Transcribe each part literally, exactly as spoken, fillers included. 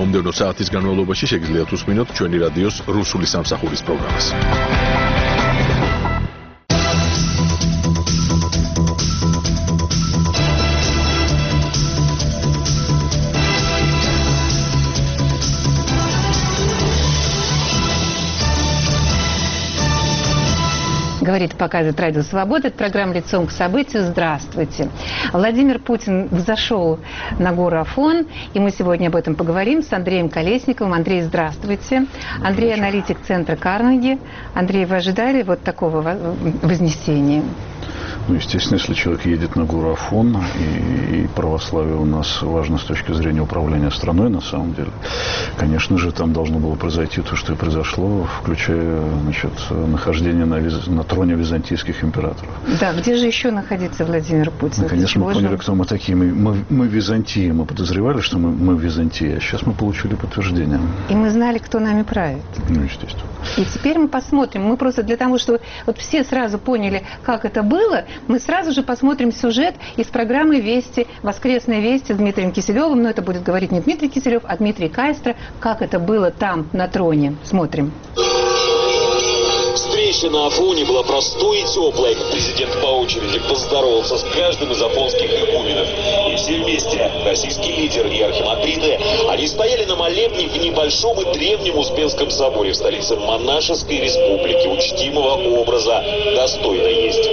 მომდევნო საათის განმავლობაში შეგიძლიათ უსმინოთ ჩვენი რადიოს რუსული სამსახურის პროგრამას. Говорит и показывает Радио Свобода. Это программа «Лицом к событию». Здравствуйте. Владимир Путин взошел на гору Афон, и мы сегодня об этом поговорим с Андреем Колесниковым. Андрей, здравствуйте. Андрей, аналитик центра Карнеги. Андрей, вы ожидали вот такого вознесения? Ну, естественно, если человек едет на гору Афон, и, и православие у нас важно с точки зрения управления страной, на самом деле, конечно же, там должно было произойти то, что и произошло, включая, значит, нахождение на, виз... на троне византийских императоров. Да, где же еще находится Владимир Путин? Наконец мы поняли, кто мы такие. Мы, мы, мы Византия. Мы подозревали, что мы, мы Византия, а сейчас мы получили подтверждение. И мы знали, кто нами правит. Ну, естественно. И теперь мы посмотрим. Мы просто для того, чтобы вот все сразу поняли, как это было, мы сразу же посмотрим сюжет из программы «Вести», «Воскресные вести» с Дмитрием Киселевым. Но это будет говорить не Дмитрий Киселев, а Дмитрий Кайстра. Как это было там, на троне. Смотрим. Встреча на Афоне была простой и теплой. Президент по очереди поздоровался с каждым из афонских игуменов. И все вместе, российский лидер и архимандриты, они стояли на молебне в небольшом и древнем Успенском соборе в столице монашеской республики. Учтимого образа достойно есть.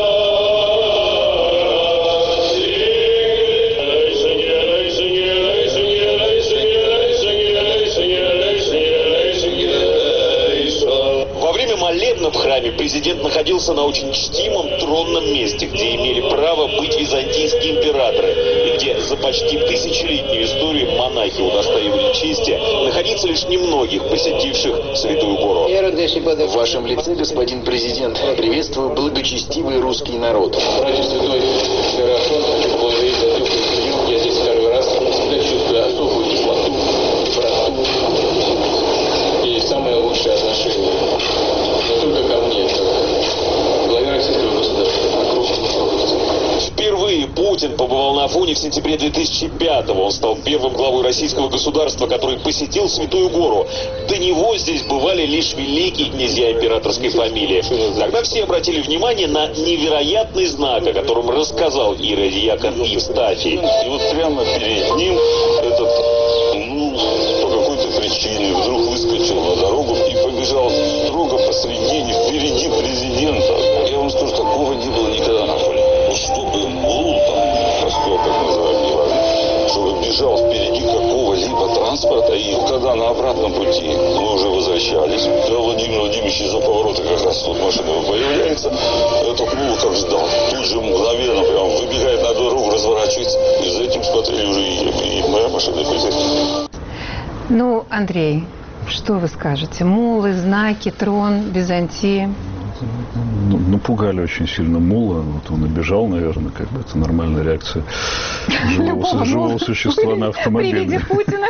В храме президент находился на очень чтимом тронном месте, где имели право быть византийские императоры, и где за почти тысячелетнюю историю монахи удостаивали чести находиться лишь немногих посетивших Святую Гору. В вашем лице, господин президент, приветствую благочестивый русский народ. Братья Святой Серафон, хочу поблагодарить за теплый прием. Я здесь второй раз, всегда чувствую особую теплоту, доброту и самое лучшее отношение. Не только ко мне, а главе российского государства, а крупным. Впервые Путин побывал на Афоне в сентябре две тысячи пятого. Он стал первым главой российского государства, который посетил Святую Гору. До него здесь бывали лишь великие князья императорской фамилии. Тогда все обратили внимание на невероятный знак, о котором рассказал иеродиакон Евстафий. И вот прямо перед ним этот, ну, по какой-то причине вдруг выскочил на дорогу и побежал строго посредине, впереди президента. Я вам скажу, такого не было никогда на Афоне. Вот чтобы мул там, простой, как называем его, чтобы бежал впереди какого-либо транспорта, и когда на обратном пути мы уже возвращались, когда Владимир Владимирович из-за поворота как раз тут машина появляется, этот мул как ждал. Тут же мгновенно прям выбегает на дорогу, разворачивается, и за этим смотрели уже и, и моя машина, и полицейская. Ну, Андрей, что вы скажете? Мулы, знаки, трон, Византия. Ну, напугали очень сильно мула. Вот он и бежал, наверное, как бы это нормальная реакция живого, живого существа на автомобиль. При виде Путина.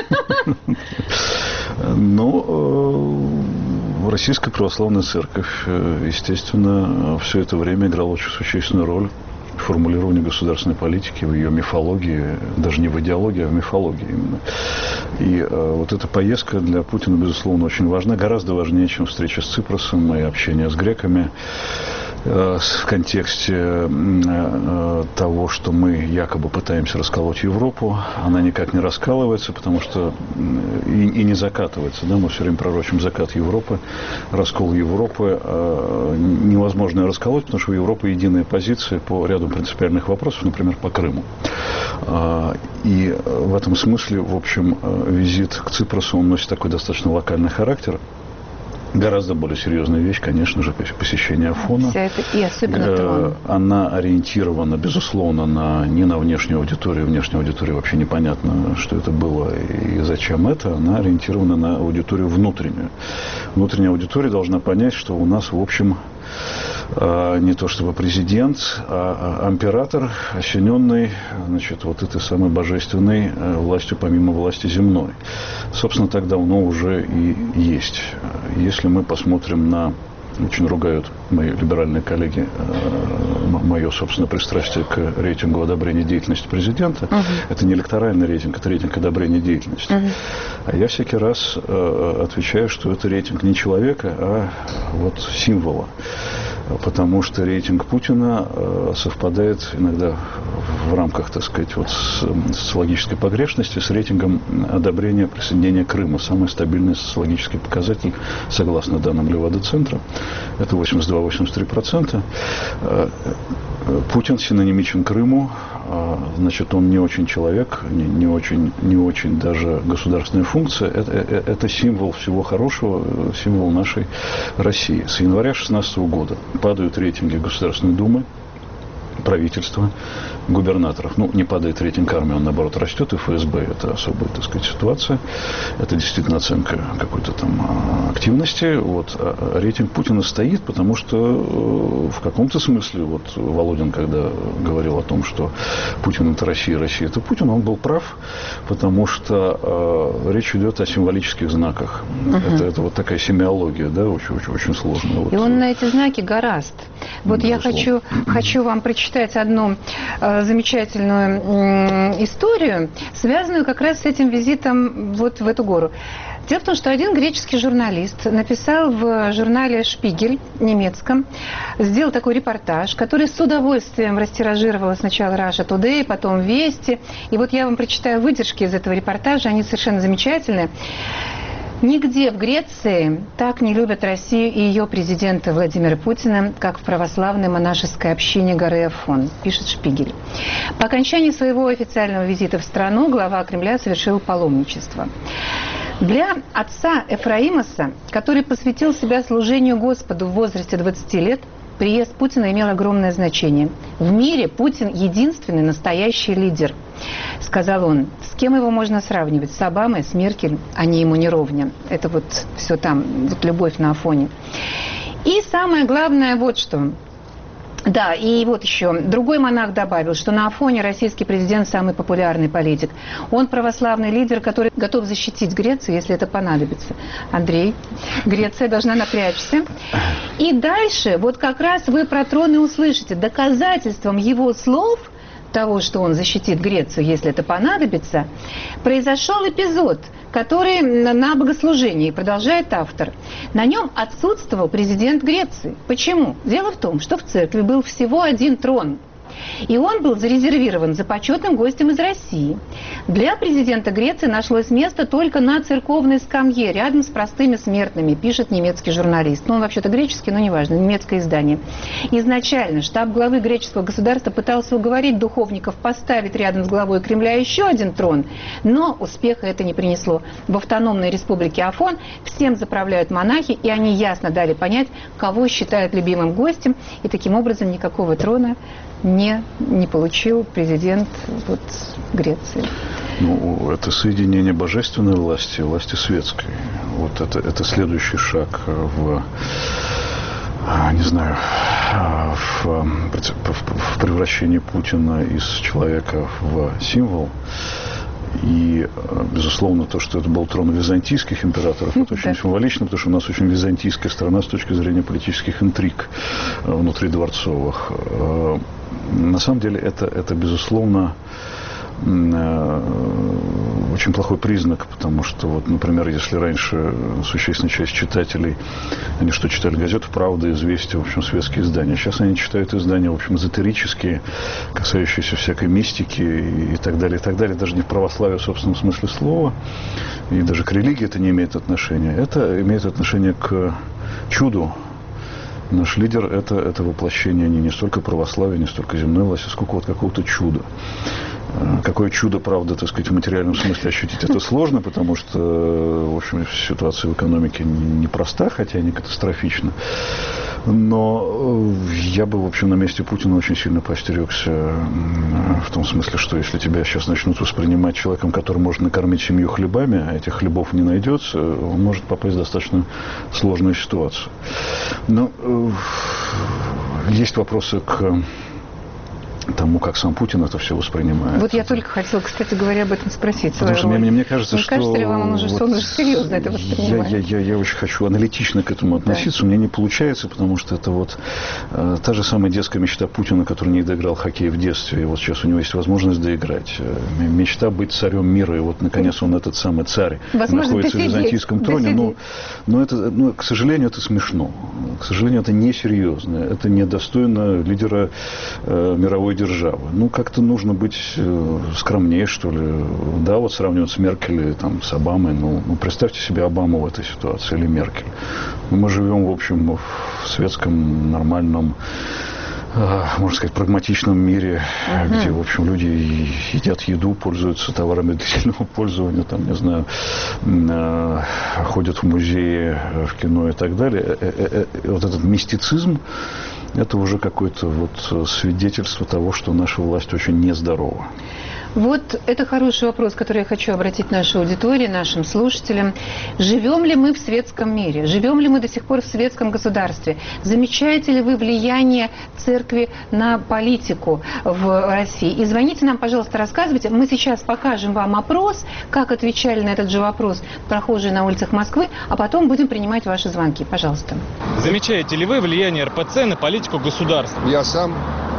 Но Российская Православная Церковь, естественно, все это время играла очень существенную роль в формулировании государственной политики, в ее мифологии, даже не в идеологии, а в мифологии именно. И э, вот эта поездка для Путина, безусловно, очень важна, гораздо важнее, чем встреча с Ципросом и общение с греками. В контексте э, того, что мы якобы пытаемся расколоть Европу, она никак не раскалывается, потому что и, и не закатывается. Да? Мы все время пророчим закат Европы, раскол Европы. Э, невозможно ее расколоть, потому что у Европы единая позиция по ряду принципиальных вопросов, например, по Крыму. Э, и в этом смысле, в общем, визит к Ципросу, он носит такой достаточно локальный характер. Гораздо более серьезная вещь, конечно же, посещение Афона. Вся это и особенно трон. Она ориентирована, безусловно, на, не на внешнюю аудиторию. Внешняя аудитория вообще непонятно, что это было и зачем это. Она ориентирована на аудиторию внутреннюю. Внутренняя аудитория должна понять, что у нас, в общем, не то чтобы президент, а император, осененный, значит, вот этой самой божественной властью помимо власти земной. Собственно, тогда оно уже и есть. Если мы посмотрим на очень ругают мои либеральные коллеги мое, собственно, пристрастие к рейтингу одобрения деятельности президента. Uh-huh. Это не электоральный рейтинг, это рейтинг одобрения деятельности. Uh-huh. А я всякий раз отвечаю, что это рейтинг не человека, а вот символа. Потому что рейтинг Путина совпадает иногда в рамках, так сказать, вот социологической погрешности с рейтингом одобрения присоединения Крыма. Самый стабильный социологический показатель, согласно данным Левада-центра, это восемьдесят два - восемьдесят три процента. Путин синонимичен Крыму, значит, он не очень человек, не, не, очень, не очень даже государственная функция. Это, это символ всего хорошего, символ нашей России. С января две тысячи шестнадцатого года падают рейтинги Государственной Думы, правительства, губернаторов. Ну, не падает рейтинг армии, он, наоборот, растет, и эф эс бэ – это особая, так сказать, ситуация. Это действительно оценка какой-то там активности. Вот. А рейтинг Путина стоит, потому что в каком-то смысле, вот Володин, когда говорил о том, что Путин – это Россия, Россия – это Путин, он был прав, потому что э, речь идет о символических знаках. Uh-huh. Это, это вот такая семиология, да, очень, очень, очень сложная. Вот. И он на эти знаки гораст. Вот я хочу, хочу вам прочитать одну э, замечательную э, историю, связанную как раз с этим визитом вот в эту гору. Дело в том, что один греческий журналист написал в журнале «Шпигель» немецком, сделал такой репортаж, который с удовольствием растиражировала сначала Russia Today, потом «Вести». И вот я вам прочитаю выдержки из этого репортажа, они совершенно замечательные. Нигде в Греции так не любят Россию и ее президента Владимира Путина, как в православной монашеской общине горы Афон, пишет Шпигель. По окончании своего официального визита в страну глава Кремля совершил паломничество. Для отца Эфраимоса, который посвятил себя служению Господу в возрасте двадцати лет, приезд Путина имел огромное значение. В мире Путин единственный настоящий лидер, сказал он. С кем его можно сравнивать? С Обамой, с Меркель, они ему не ровня. Это вот все там, вот любовь на Афоне. И самое главное вот что. Да, и вот еще. Другой монах добавил, что на Афоне российский президент самый популярный политик. Он православный лидер, который готов защитить Грецию, если это понадобится. Андрей, Греция должна напрячься. И дальше, вот как раз вы про трон и услышите. Доказательством его слов, того, что он защитит Грецию, если это понадобится, произошел эпизод, который на богослужении, продолжает автор. На нем отсутствовал президент Греции. Почему? Дело в том, что в церкви был всего один трон. И он был зарезервирован за почетным гостем из России. Для президента Греции нашлось место только на церковной скамье, рядом с простыми смертными, пишет немецкий журналист. Ну, он вообще-то греческий, но неважно, немецкое издание. Изначально штаб главы греческого государства пытался уговорить духовников поставить рядом с главой Кремля еще один трон, но успеха это не принесло. В автономной республике Афон всем заправляют монахи, и они ясно дали понять, кого считают любимым гостем, и таким образом никакого трона не, не получил президент вот, Греции. Ну, это соединение божественной власти и власти светской. Вот это, это следующий шаг в, не знаю, в, в превращении Путина из человека в символ. И, безусловно, то, что это был трон византийских императоров, это очень символично, потому что у нас очень византийская страна с точки зрения политических интриг внутридворцовых. На самом деле, это, это безусловно, очень плохой признак, потому что, вот, например, если раньше существенная часть читателей, они что, читали газету «Правда», «Известия», в общем, светские издания. Сейчас они читают издания, в общем, эзотерические, касающиеся всякой мистики и так далее, и так далее. Даже не в православии в собственном смысле слова, и даже к религии это не имеет отношения. Это имеет отношение к чуду. Наш лидер это, – это воплощение не, не столько православия, не столько земной власти, сколько вот какого-то чуда. Какое чудо, правда, так сказать, в материальном смысле ощутить это сложно, потому что, в общем, ситуация в экономике непроста, хотя и не катастрофична. Но я бы, в общем, на месте Путина очень сильно поостерегся в том смысле, что если тебя сейчас начнут воспринимать человеком, который может накормить семью хлебами, а этих хлебов не найдется, он может попасть в достаточно сложную ситуацию. Но есть вопросы к тому, как сам Путин это все воспринимает. Вот я только хотела, кстати говоря, об этом спросить. Потому что мне, мне кажется, не что... кажется ли вам, он уже, вот он уже серьезно это воспринимает? Я, я, я, я очень хочу аналитично к этому относиться. Да. У меня не получается, потому что это вот э, та же самая детская мечта Путина, который не доиграл хоккей в детстве, и вот сейчас у него есть возможность доиграть. Мечта быть царем мира, и вот, наконец, он этот самый царь возможно, находится в византийском троне. Но, но, это, ну, к сожалению, это смешно. К сожалению, это несерьезно. Это недостойно лидера э, мировой державы. Ну, как-то нужно быть э, скромнее, что ли. Да, вот сравнивать с Меркель, там, с Обамой. Ну, ну, представьте себе Обаму в этой ситуации или Меркель. Мы живем, в общем, в светском, нормальном, э, можно сказать, прагматичном мире, uh-huh. где, в общем, люди едят еду, пользуются товарами длительного пользования, там, не знаю, э, ходят в музеи, в кино и так далее. Э, э, э, вот этот мистицизм, это уже какое-то вот свидетельство того, что наша власть очень нездорова. Вот это хороший вопрос, который я хочу обратить нашей аудитории, нашим слушателям. Живем ли мы в светском мире? Живем ли мы до сих пор в светском государстве? Замечаете ли вы влияние церкви на политику в России? И звоните нам, пожалуйста, рассказывайте. Мы сейчас покажем вам опрос, как отвечали на этот же вопрос прохожие на улицах Москвы, а потом будем принимать ваши звонки. Пожалуйста. Замечаете ли вы влияние эр пэ цэ на политику государства? Я сам...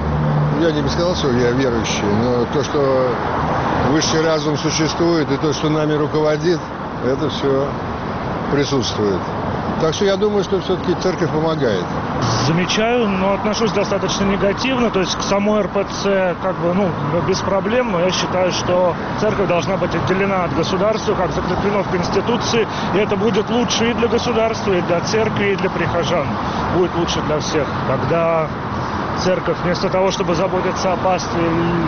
Я не бы сказал, что я верующий, но то, что высший разум существует, и то, что нами руководит, это все присутствует. Так что я думаю, что все-таки церковь помогает. Замечаю, но отношусь достаточно негативно. То есть к самой эр пэ цэ как бы, ну, без проблем. Но я считаю, что церковь должна быть отделена от государства, как закреплено в Конституции. И это будет лучше и для государства, и для церкви, и для прихожан. Будет лучше для всех. Когда церковь вместо того, чтобы заботиться о пастве,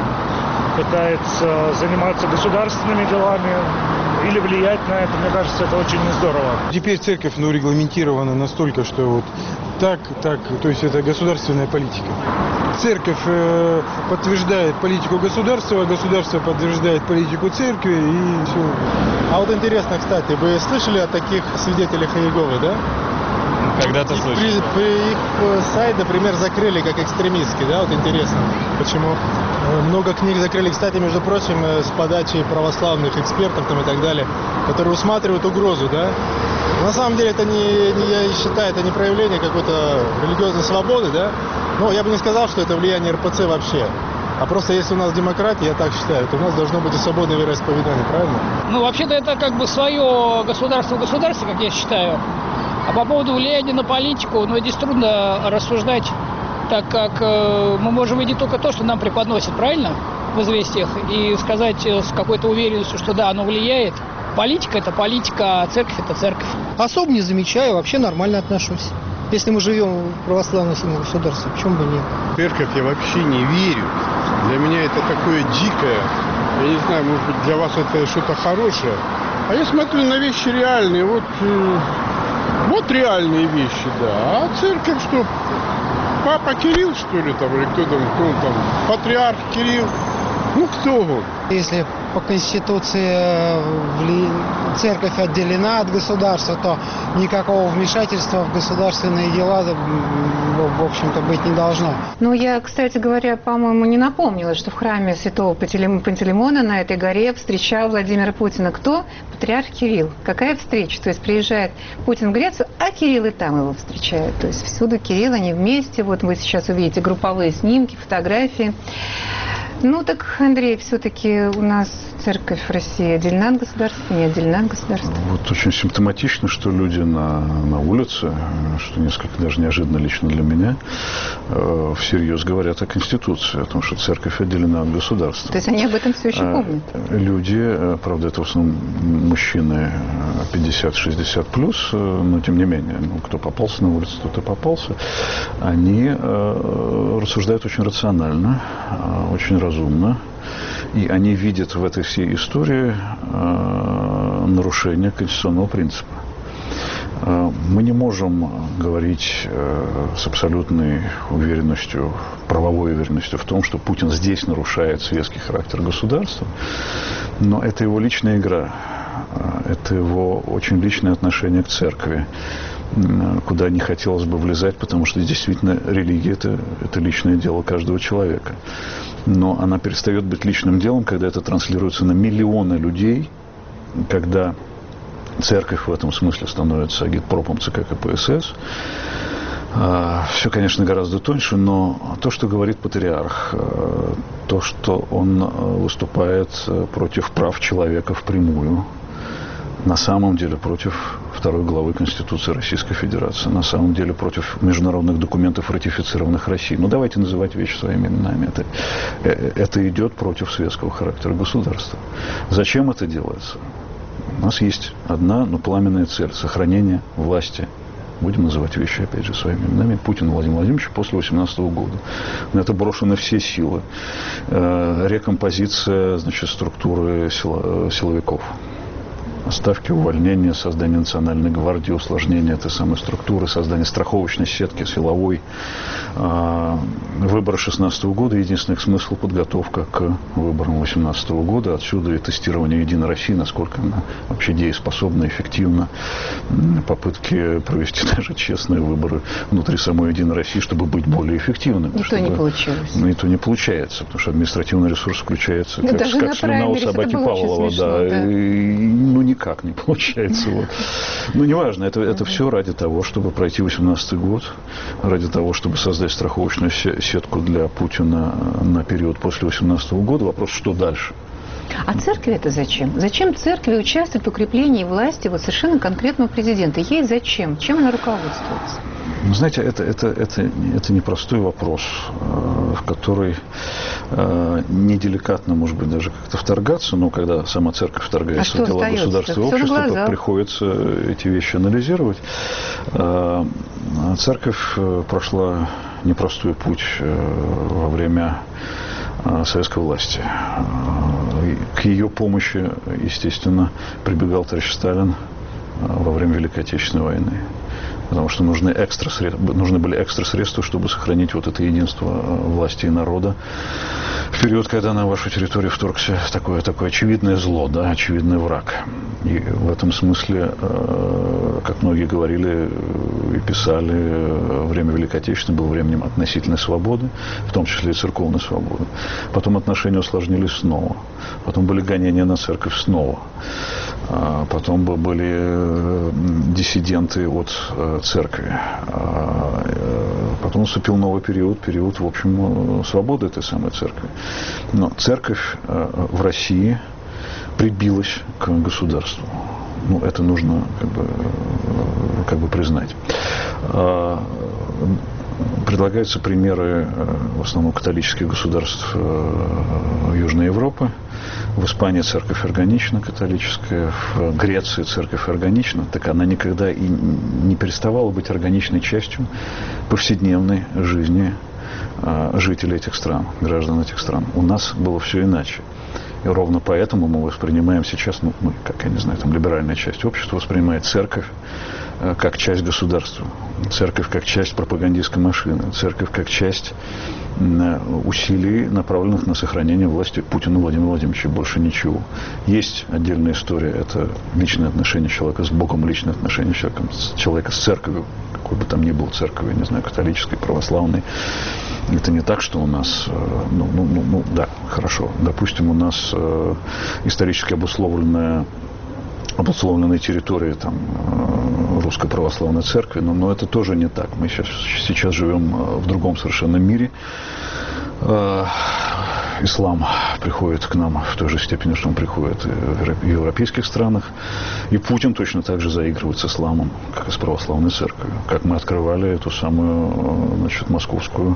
пытается заниматься государственными делами или влиять на это, мне кажется, это очень нездорово. Теперь церковь, ну, регламентирована настолько, что вот так, так, то есть это государственная политика. Церковь э, подтверждает политику государства, а государство подтверждает политику церкви, и все. А вот интересно, кстати, вы слышали о таких свидетелях Иеговы, да? Когда-то слышал. При, при их сайт, например, закрыли как экстремистский, да, вот интересно, почему? Много книг закрыли, кстати, между прочим, с подачи православных экспертов там и так далее, которые усматривают угрозу, да. На самом деле это не, не, я считаю, это не проявление какой-то религиозной свободы, да. Но я бы не сказал, что это влияние эр пэ цэ вообще. А просто если у нас демократия, я так считаю, то у нас должно быть и свободное вероисповедание, правильно? Ну, вообще-то это как бы свое государство в государстве, как я считаю. А по поводу влияния на политику, ну, здесь трудно рассуждать, так как э, мы можем видеть только то, что нам преподносят, правильно, в известиях, и сказать с какой-то уверенностью, что да, оно влияет. Политика – это политика, а церковь – это церковь. Особо не замечаю, вообще нормально отношусь. Если мы живем в православном государстве, почему бы нет? Церковь я вообще не верю. Для меня это такое дикое. Я не знаю, может быть, для вас это что-то хорошее. А я смотрю на вещи реальные. Вот... Э... Вот реальные вещи, да. А церковь что? Папа Кирилл, что ли, там, или кто там, кто он там? Патриарх Кирилл. Ну, кто он? Если по Конституции церковь отделена от государства, то никакого вмешательства в государственные дела, в общем-то, быть не должно. Ну, я, кстати говоря, по-моему, не напомнила, что в храме святого Пантелеймона на этой горе встречал Владимира Путина кто? Патриарх Кирилл. Какая встреча? То есть приезжает Путин в Грецию, а Кирилл и там его встречает. То есть всюду Кирилл, они вместе. Вот вы сейчас увидите групповые снимки, фотографии. Ну так, Андрей, все-таки у нас церковь в России отделена от государства, не отделена от государства. Вот очень симптоматично, что люди на, на улице, что несколько даже неожиданно лично для меня, э, всерьез говорят о Конституции, о том, что церковь отделена от государства. То есть они об этом все еще помнят? Э, люди, правда, это в основном мужчины пятьдесят-шестьдесят плюс, но тем не менее, ну, кто попался на улицу, тот и попался, они э, рассуждают очень рационально, э, очень разумно. И они видят в этой всей истории э, нарушение конституционного принципа. Э, мы не можем говорить э, с абсолютной уверенностью, правовой уверенностью в том, что Путин здесь нарушает светский характер государства, но это его личная игра, э, это его очень личное отношение к церкви, э, куда не хотелось бы влезать, потому что действительно религия это, – это личное дело каждого человека. Но она перестает быть личным делом, когда это транслируется на миллионы людей, когда церковь в этом смысле становится агитпропом ЦК КПСС. Все, конечно, гораздо тоньше, но то, что говорит патриарх, то, что он выступает против прав человека впрямую, на самом деле против второй главы Конституции Российской Федерации, на самом деле против международных документов, ратифицированных Россией. Ну, давайте называть вещи своими именами. Это, это идет против светского характера государства. Зачем это делается? У нас есть одна, но пламенная цель – сохранение власти. Будем называть вещи, опять же, своими именами. Путин Владимир Владимирович после две тысячи восемнадцатого года. На это брошены все силы. Рекомпозиция, значит, структуры сила, силовиков. Ставки, увольнения, создание национальной гвардии, усложнение этой самой структуры, создание страховочной сетки, силовой. Выборы две тысячи шестнадцатого года, единственный их смысл – подготовка к выборам две тысячи восемнадцатого года. Отсюда и тестирование Единой России, насколько она вообще дееспособна, эффективна. Попытки провести даже честные выборы внутри самой Единой России, чтобы быть более эффективными. И чтобы... то не получилось. Ну, и то не получается, потому что административный ресурс включается, как, как слюна у собаки Павлова. Смешно, да. да. И, ну, никак не получается. Вот. Ну, неважно, это, это все ради того, чтобы пройти две тысячи восемнадцатый год, ради того, чтобы создать страховочную сетку для Путина на период после две тысячи восемнадцатого года. Вопрос, что дальше? А церкви это зачем? Зачем церкви участвовать в укреплении власти вот совершенно конкретного президента? Ей зачем? Чем она руководствуется? Вы знаете, это, это, это, это непростой вопрос, в который неделикатно, может быть, даже как-то вторгаться, но когда сама церковь вторгается а в дела государства и общества, приходится эти вещи анализировать. Церковь прошла непростой путь во время советской власти. К ее помощи, естественно, прибегал товарищ Сталин во время Великой Отечественной войны. Потому что нужны, экстра средства, нужны были экстра средства, чтобы сохранить вот это единство власти и народа. В период, когда на вашу территорию вторгся такое, такое очевидное зло, да, очевидный враг. И в этом смысле, как многие говорили и писали, время Великой Отечественной было временем относительной свободы, в том числе и церковной свободы. Потом отношения усложнились снова. Потом были гонения на церковь снова. Потом были диссиденты от церкви. Потом наступил новый период, период, в общем, свободы этой самой церкви. Но церковь в России прибилась к государству. Ну, это нужно как бы, как бы признать. Предлагаются примеры в основном католических государств Южной Европы. В Испании церковь органична, католическая, в Греции церковь органична, так она никогда и не переставала быть органичной частью повседневной жизни жителей этих стран, граждан этих стран. У нас было все иначе. И ровно поэтому мы воспринимаем сейчас, ну, мы, как я не знаю, там либеральная часть общества воспринимает церковь как часть государства, церковь как часть пропагандистской машины, церковь как часть усилий, направленных на сохранение власти Путина Владимира Владимировича. Больше ничего. Есть отдельная история, это личные отношения человека с Богом, личные отношения человека, человека с церковью, какой бы там ни был церковью, я не знаю, католической, православной. Это не так, что у нас, ну, ну, ну, ну да, хорошо, допустим, у нас э, исторически обусловленная обусловленной территории там, Русской Православной Церкви, но, но это тоже не так. Мы сейчас, сейчас живем в другом совершенно мире. Ислам приходит к нам в той же степени, что он приходит в европейских странах. И Путин точно так же заигрывает с исламом, как и с православной церковью. Как мы открывали эту самую, значит, московскую,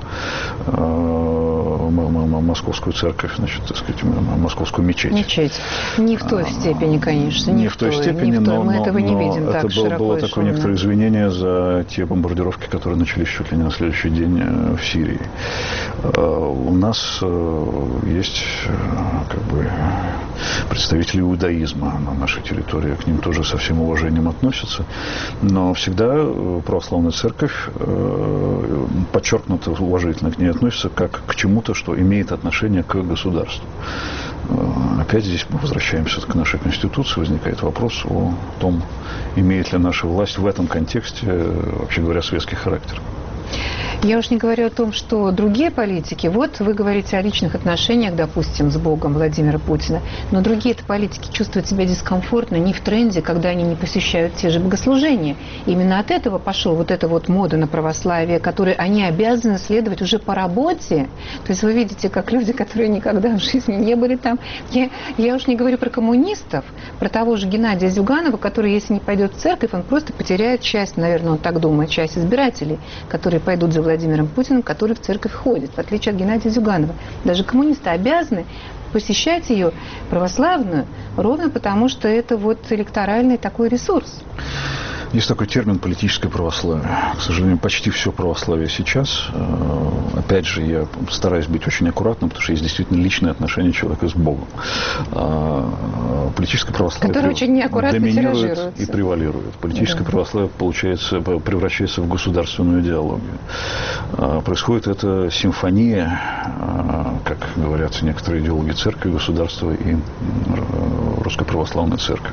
московскую церковь, значит, так сказать, московскую мечеть. Мечеть. Не в той степени, конечно. Не, не в той степени, не в той, но, мы но, этого не но видим это так был, было и такое шумно. некоторое извинение за те бомбардировки, которые начались чуть ли не на следующий день в Сирии. У нас есть как бы представители иудаизма на нашей территории, к ним тоже со всем уважением относятся, но всегда православная церковь подчеркнуто уважительно к ней относится как к чему-то, что имеет отношение к государству. Опять здесь мы возвращаемся к нашей Конституции, возникает вопрос о том, имеет ли наша власть в этом контексте, вообще говоря, светский характер. Я уж не говорю о том, что другие политики, вот вы говорите о личных отношениях, допустим, с Богом Владимира Путина, но другие-то политики чувствуют себя дискомфортно не в тренде, когда они не посещают те же богослужения. Именно от этого пошел вот эта вот мода на православие, которой они обязаны следовать уже по работе. То есть вы видите, как люди, которые никогда в жизни не были там. Я, я уж не говорю про коммунистов, про того же Геннадия Зюганова, который, если не пойдет в церковь, он просто потеряет часть, наверное, он так думает, часть избирателей, которые пойдут за Владимиром Путиным, который в церковь ходит, в отличие от Геннадия Зюганова. Даже коммунисты обязаны посещать ее, православную, ровно потому, что это вот электоральный такой ресурс. Есть такой термин «политическое православие». К сожалению, почти все православие сейчас. Опять же, я стараюсь быть очень аккуратным, потому что есть действительно личные отношения человека с Богом. Политическое православие Которое очень неаккуратно доминирует и превалирует. Политическое да. православие получается, превращается в государственную идеологию. Происходит эта симфония, как говорят некоторые идеологи церкви, государства и Русской Православной Церкви.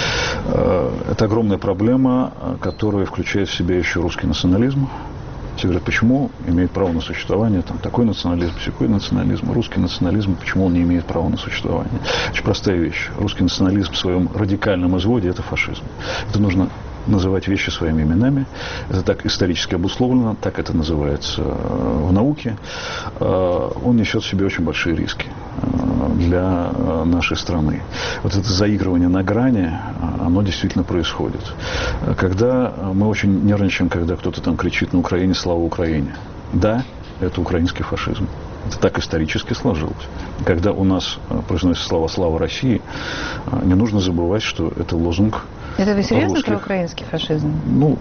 Это огромная проблема, которая включает в себя еще русский национализм. Все говорят, почему имеет право на существование там, такой национализм, всякой национализм, русский национализм, почему он не имеет права на существование. Очень простая вещь. Русский национализм в своем радикальном изводе – это фашизм. Это нужно называть вещи своими именами. Это так исторически обусловлено, так это называется в науке. Он несет в себе очень большие риски для нашей страны. Вот это заигрывание на грани, оно действительно происходит. Когда мы очень нервничаем, когда кто-то там кричит на Украине «Слава Украине». Да, это украинский фашизм. Это так исторически сложилось. Когда у нас произносятся слова «Слава России», не нужно забывать, что это лозунг Это вы серьезно русских. Про украинский фашизм? Ну,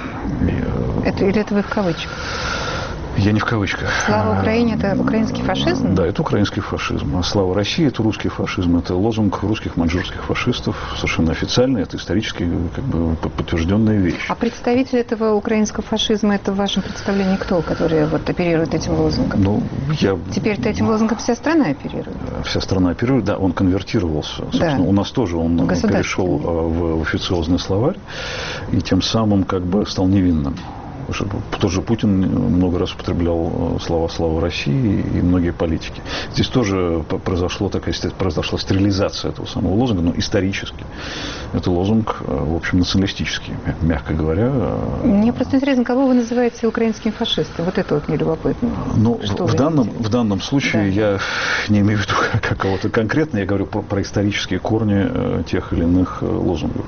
это, или это вы в кавычках? Я не в кавычках. Слава Украине – это украинский фашизм? Да, это украинский фашизм. А слава России – это русский фашизм. Это лозунг русских маньчжурских фашистов. Совершенно официальный. Это исторически как бы подтвержденная вещь. А представитель этого украинского фашизма – это в вашем представлении кто, который вот оперирует этим лозунгом? Ну, я... Теперь-то этим лозунгом вся страна оперирует. Вся страна оперирует, да. Он конвертировался. Собственно, да. У нас тоже он перешел в официозный словарь и тем самым как бы стал невинным. Тот же Путин много раз употреблял слова «Слава России» и многие политики. Здесь тоже произошло такая, произошла стерилизация этого самого лозунга, но исторически. Это лозунг, в общем, националистический, мягко говоря. Мне просто интересно, кого вы называете украинским фашистом? Вот это вот мне любопытно. Ну, в данном, в данном случае да. я не имею в виду кого-то конкретно, я говорю про, про исторические корни тех или иных лозунгов.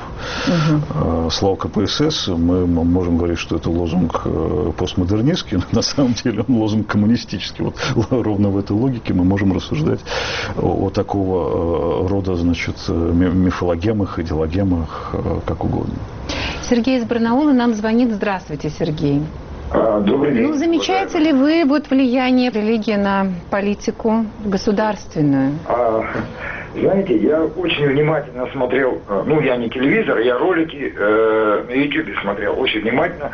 Угу. Слава КПСС, мы можем говорить, что это лозунг постмодернистский, но на самом деле он лозунг коммунистический. Вот ровно в этой логике мы можем рассуждать о, о такого рода, значит, мифологемах, идеологемах, как угодно. Сергей из Барнаула нам звонит. Здравствуйте, Сергей. Добрый день. Ну, замечаете ли вы вот влияние религии на политику государственную? А, знаете, я очень внимательно смотрел, ну, я не телевизор, я ролики э, на Ютубе смотрел очень внимательно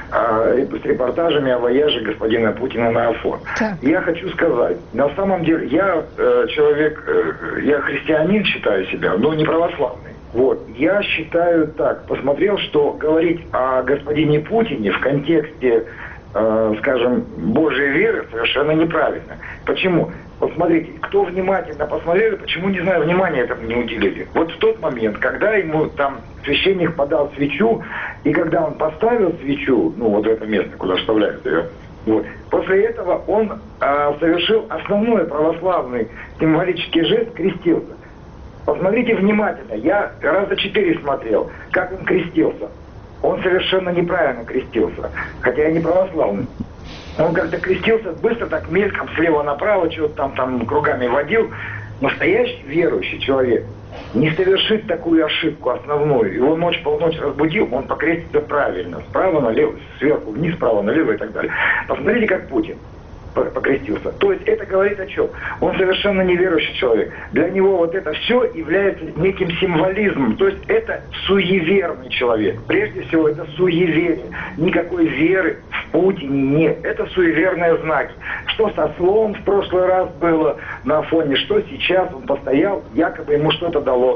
э, с репортажами о вояже господина Путина на Афон. Так. Я хочу сказать, на самом деле, я э, человек, э, я христианин считаю себя, но не православный. Вот, я считаю так, посмотрел, что говорить о господине Путине в контексте, э, скажем, Божьей веры совершенно неправильно. Почему? Вот смотрите, кто внимательно посмотрел, почему, не знаю, внимания этому не уделили. Вот в тот момент, когда ему там священник подал свечу, и когда он поставил свечу, ну вот в это место, куда вставляют ее, вот, после этого он э, совершил основной православный символический жест, крестился. Посмотрите внимательно, я раза четыре смотрел, как он крестился. Он совершенно неправильно крестился, хотя я не православный. Он как-то крестился быстро, так мельком, слева направо, что-то там, там кругами водил. Настоящий верующий человек не совершит такую ошибку основную. Его ночь полночь разбудил, он покрестится правильно. Справа налево, сверху вниз, справа налево и так далее. Посмотрите, как Путин покрестился. То есть это говорит о чем? Он совершенно неверующий человек. Для него вот это все является неким символизмом. То есть это суеверный человек. Прежде всего это суеверие. Никакой веры в Путине нет. Это суеверные знаки. Что со словом в прошлый раз было на Афоне, что сейчас он постоял, якобы ему что-то дало.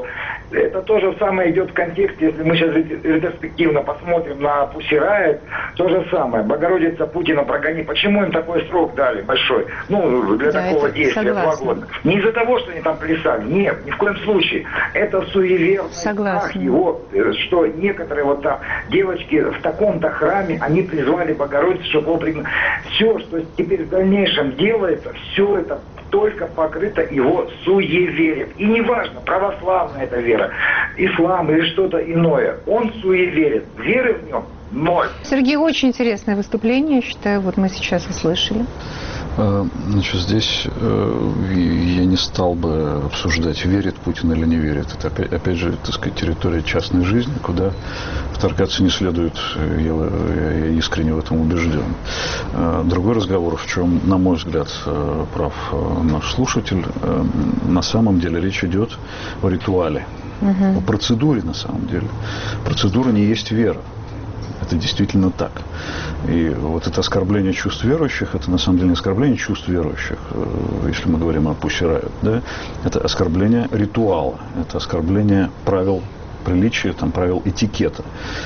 это то же самое идет в контексте, если мы сейчас ретроспективно посмотрим на Pussy Riot, то же самое. Богородица Путина прогони. Почему им такой срок дали большой? Ну, для да, такого действия, два года. Не из-за того, что они там плясали. Нет, ни в коем случае. Это суеверный страх его, что некоторые вот там девочки в таком-то храме, они призвали Богородицу, чтобы он пригнал. Все, что теперь в дальнейшем делается, все это только покрыто его суеверием. И неважно, православная это вера, ислам или что-то иное. Он суеверит. Веры в нем ноль. Сергей, очень интересное выступление, я считаю, вот мы сейчас услышали. Значит, здесь я не стал бы обсуждать, верит Путин или не верит. Это, опять, опять же, так сказать, территория частной жизни, куда вторгаться не следует. Я, я искренне в этом убежден. Другой разговор, в чем, на мой взгляд, прав наш слушатель, на самом деле речь идет о ритуале, угу. о процедуре на самом деле. Процедура не есть вера. Это действительно так. И вот это оскорбление чувств верующих, это на самом деле не оскорбление чувств верующих, если мы говорим о Pussy Riot, да? Это оскорбление ритуала, это оскорбление правил приличия, там, правил этикета,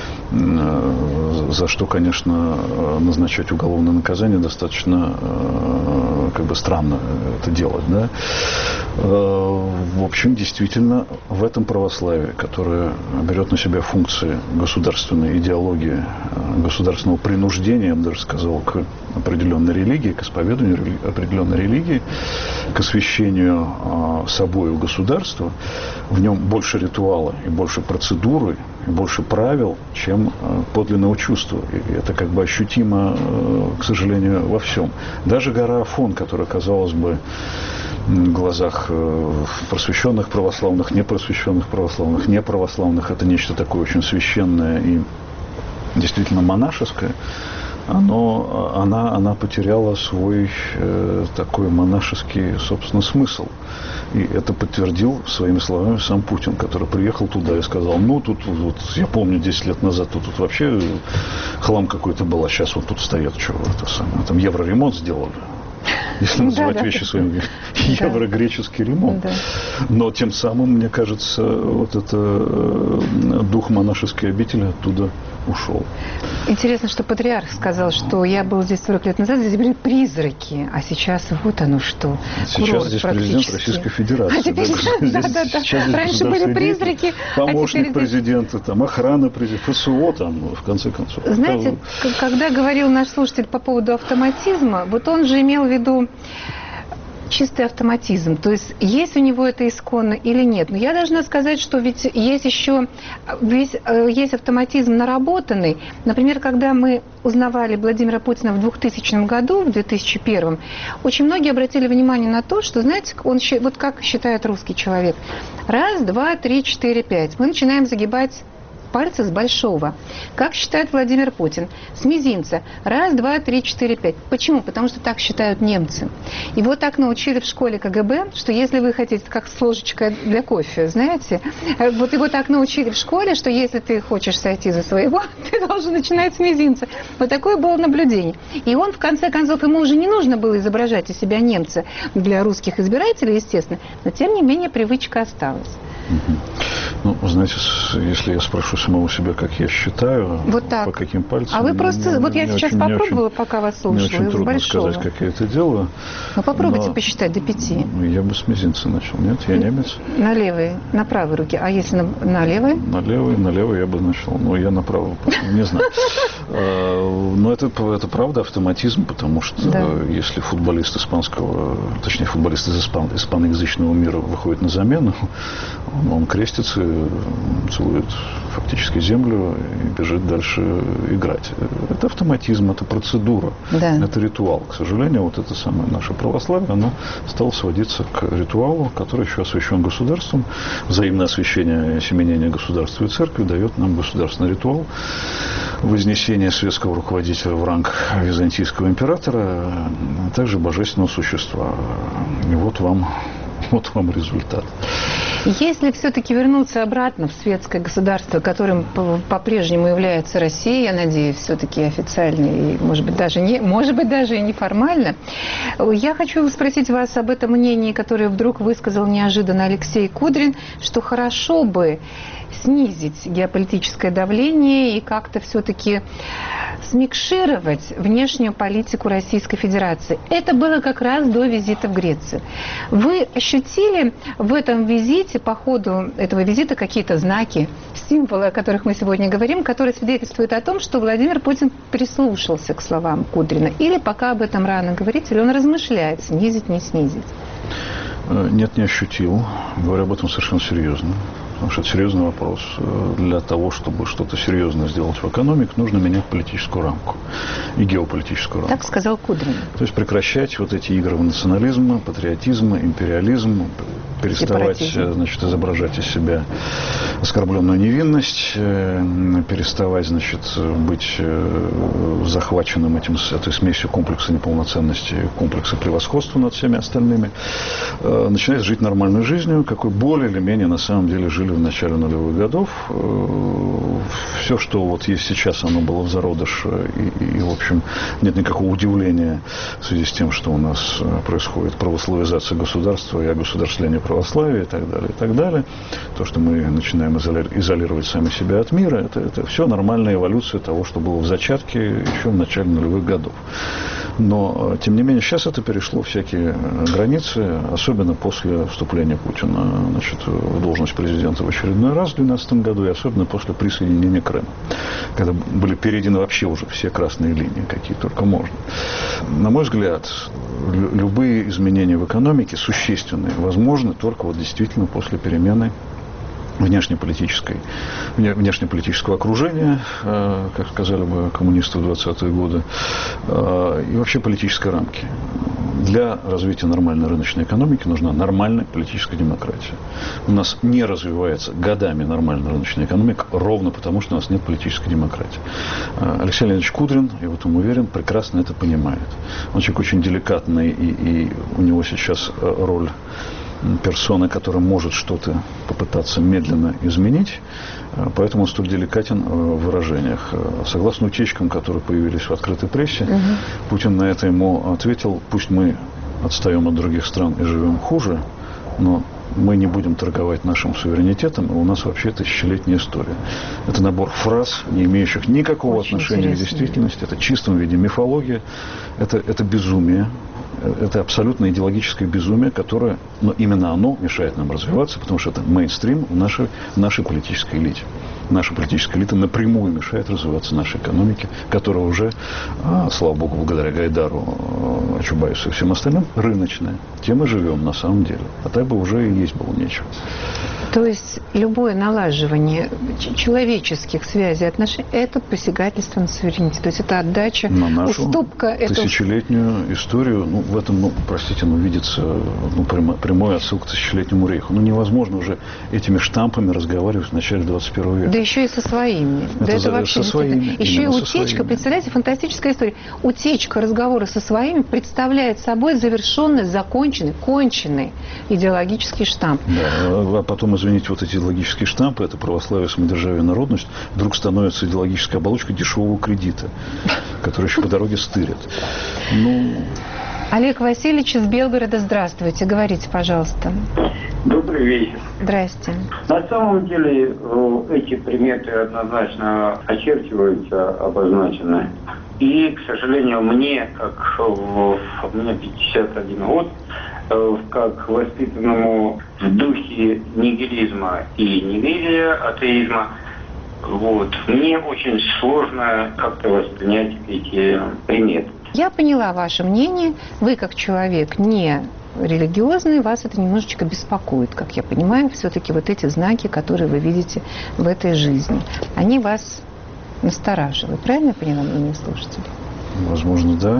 за что, конечно, назначать уголовное наказание достаточно как бы странно это делать, да? В общем, действительно, в этом православии, которое берет на себя функции государственной идеологии, государственного принуждения, я бы даже сказал, к определенной религии, к исповеданию определенной религии, к освящению собою государства, в нем больше ритуала и больше процедуры, и больше правил, чем подлинного чувства. И это как бы ощутимо, к сожалению, во всем. Даже гора Афон, которая, казалось бы, в глазах просвещенных православных, непросвещенных православных, неправославных, это нечто такое очень священное и действительно монашеское, оно, она, она потеряла свой э, такой монашеский, собственно, смысл. И это подтвердил своими словами сам Путин, который приехал туда и сказал, ну, тут, вот, я помню, десять лет назад тут, тут вообще хлам какой-то был, а сейчас вот тут стоят, что это самое, там евроремонт сделали. Если называть да, вещи да, своим да. евро-греческий ремонт. Да. Но тем самым, мне кажется, вот это дух монашеской обители оттуда ушел. Интересно, что патриарх сказал, что я был здесь сорок лет назад, здесь были призраки, а сейчас вот оно что. Сейчас курорт здесь президент Российской Федерации. А теперь, да, да, да, да. Раньше были призраки. Помощник а президента, там, охрана президента, ФСО, там, в конце концов. Знаете, там... когда говорил наш слушатель по поводу автоматизма, вот он же имел в виду чистый автоматизм. То есть, есть у него это исконно или нет. Но я должна сказать, что ведь есть еще весь, есть автоматизм наработанный. Например, когда мы узнавали Владимира Путина в двухтысячном году, в две тысячи первом, очень многие обратили внимание на то, что, знаете, он, вот как считает русский человек. Раз, два, три, четыре, пять. Мы начинаем загибать пальцы с большого. Как считает Владимир Путин? С мизинца. Раз, два, три, четыре, пять. Почему? Потому что так считают немцы. Его так научили в школе КГБ, что если вы хотите, как с ложечкой для кофе, знаете, вот его так научили в школе, что если ты хочешь сойти за своего, ты должен начинать с мизинца. Вот такое было наблюдение. И он, в конце концов, ему уже не нужно было изображать из себя немца для русских избирателей, естественно, но, тем не менее, привычка осталась. Ну, знаете, если я спрошу самого себя, как я считаю, вот так. по каким пальцам... А вы просто... Мне, вот я сейчас очень, попробовала, очень, пока вас слушала. Мне очень трудно большого. сказать, как я это делаю. Ну, попробуйте но... посчитать до пяти. Я бы с мизинца начал. Нет, я немец. На левой, на правой руке. А если на, на левой? На левой, на левой я бы начал. Но я на правой, не знаю. Но это, это правда автоматизм, потому что да. если футболист испанского, точнее, футболист из испан, испаноязычного мира выходит на замену, он, он крестится, целует фактически землю и бежит дальше играть. Это автоматизм, это процедура, да. это ритуал. К сожалению, вот это самое наше православие, оно стало сводиться к ритуалу, который еще освящен государством. Взаимное освящение и семенение государства и церкви дает нам государственный ритуал вознесения светского руководителя в ранг византийского императора, а также божественного существа. И вот вам, вот вам результат. Если все-таки вернуться обратно в светское государство, которым по-прежнему является Россия, я надеюсь, все-таки официально и, может быть, даже не, может быть, даже и неформально, я хочу спросить вас об этом мнении, которое вдруг высказал неожиданно Алексей Кудрин, что хорошо бы снизить геополитическое давление и как-то все-таки смикшировать внешнюю политику Российской Федерации. Это было как раз до визита в Грецию. Вы ощутили в этом визите, по ходу этого визита, какие-то знаки, символы, о которых мы сегодня говорим, которые свидетельствуют о том, что Владимир Путин прислушался к словам Кудрина? Или пока об этом рано говорить, или он размышляет, снизить, не снизить? Нет, не ощутил. Говорю об этом совершенно серьезно. Потому что это серьезный вопрос. Для того, чтобы что-то серьезное сделать в экономике, нужно менять политическую рамку и геополитическую рамку. Так сказал Кудрин. То есть прекращать вот эти игры в национализм, патриотизм, империализм, переставать, значит, изображать из себя оскорбленную невинность, переставать, значит, быть захваченным этим, этой смесью комплекса неполноценности, комплекса превосходства над всеми остальными, начинать жить нормальной жизнью, какой более или менее на самом деле жили в начале нулевых годов. Все, что вот есть сейчас, оно было в зародыше, и, и, в общем, нет никакого удивления в связи с тем, что у нас происходит православизация государства и огосударствление православия и так далее, и так далее. То, что мы начинаем изолировать сами себя от мира, это, это все нормальная эволюция того, что было в зачатке еще в начале нулевых годов. Но, тем не менее, сейчас это перешло всякие границы, особенно после вступления Путина, значит, в должность президента в очередной раз в две тысячи двенадцатом году, и особенно после присоединения Крыма, когда были перейдены вообще уже все красные линии, какие только можно. На мой взгляд, любые изменения в экономике существенные возможны только вот действительно после перемены внешнеполитической, внешнеполитического окружения, как сказали бы коммунисты в двадцатые годы, и вообще политической рамки. Для развития нормальной рыночной экономики нужна нормальная политическая демократия. У нас не развивается годами нормальная рыночная экономика ровно потому, что у нас нет политической демократии. Алексей Леонидович Кудрин, я в этом уверен, прекрасно это понимает. Он человек очень деликатный, и, и у него сейчас роль персоны, которая может что-то попытаться медленно изменить, поэтому он столь деликатен в выражениях. Согласно утечкам, которые появились в открытой прессе, угу. Путин на это ему ответил: пусть мы отстаем от других стран и живем хуже, но мы не будем торговать нашим суверенитетом, и у нас вообще тысячелетняя история. Это набор фраз, не имеющих никакого Очень отношения интересно. К действительности, это в чистом виде мифология, это, это безумие. Это абсолютно идеологическое безумие, которое, но именно оно мешает нам развиваться, потому что это мейнстрим в нашей, в нашей политической элите. Наша политическая элита напрямую мешает развиваться нашей экономике, которая уже, слава богу, благодаря Гайдару, Чубайсу и всем остальным, рыночная. Тем мы живем на самом деле. А так бы уже и есть было нечего. То есть любое налаживание человеческих связей, отношений – это посягательство на суверенитет. То есть это отдача, на нашу уступка. Тысячелетнюю это... историю, ну, в этом, ну, простите, ну, видится ну, прямой отсылка к тысячелетнему рейху. Ну, невозможно уже этими штампами разговаривать в начале двадцать первого века. Да еще и со своими. Это, да это за, вообще со своими. Еще и утечка, представляете, фантастическая история. Утечка разговора со своими представляет собой завершенный, законченный, конченый идеологический штамп. Да, а потом, извините, вот эти идеологические штампы, это православие, самодержавие, народность, вдруг становится идеологической оболочкой дешевого кредита, который еще по дороге стырят. Ну... Олег Васильевич из Белгорода, здравствуйте. Говорите, пожалуйста. Добрый вечер. Здрасте. На самом деле эти приметы однозначно очерчиваются, обозначены. И, к сожалению, мне, как в, мне пятьдесят один год, как воспитанному в духе нигилизма и неверия, атеизма, вот, мне очень сложно как-то воспринять эти приметы. Я поняла ваше мнение. Вы, как человек не религиозный, вас это немножечко беспокоит, как я понимаю, все-таки вот эти знаки, которые вы видите в этой жизни, они вас настораживают. Правильно я поняла мнение слушателей? Возможно, да.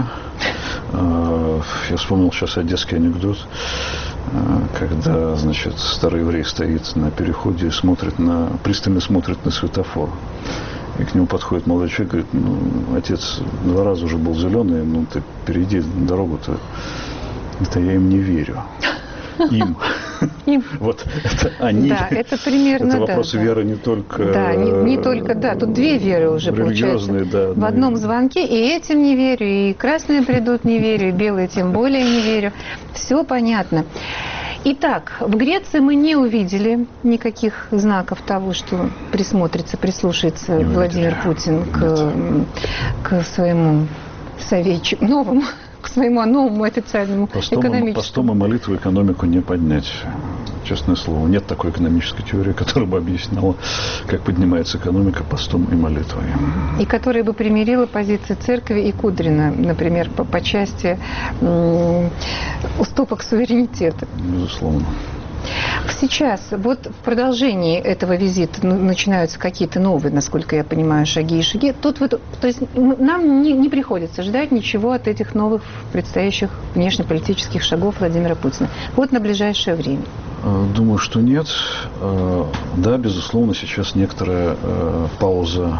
Я вспомнил сейчас одесский анекдот, когда, значит, старый еврей стоит на переходе и смотрит на, пристально смотрит на светофор. И к нему подходит молодой человек и говорит: ну, отец два раза уже был зеленый, ну ты перейди дорогу-то. Это я им не верю. Им. Вот это они. Да, это примерно, это вопросы да, веры да. не только... Да, не, не только, да, тут две веры уже получается. Да, в одном звонке, и этим не верю, и красные придут не верю, и белые тем более не верю. Все понятно. Итак, в Греции мы не увидели никаких знаков того, что присмотрится, прислушается не Владимир Путин к, к своему советчику, новому, к своему новому официальному постом, экономическому. Постом и молитву экономику не поднять. Честное слово, нет такой экономической теории, которая бы объясняла, как поднимается экономика постом и молитвой. И которая бы примирила позиции церкви и Кудрина, например, по, по части м- уступок суверенитета. Безусловно. Сейчас, вот в продолжении этого визита начинаются какие-то новые, насколько я понимаю, шаги и шаги. Тут вот, то есть нам не, не приходится ждать ничего от этих новых предстоящих внешнеполитических шагов Владимира Путина. Вот на ближайшее время. Думаю, что нет. Да, безусловно, сейчас некоторая пауза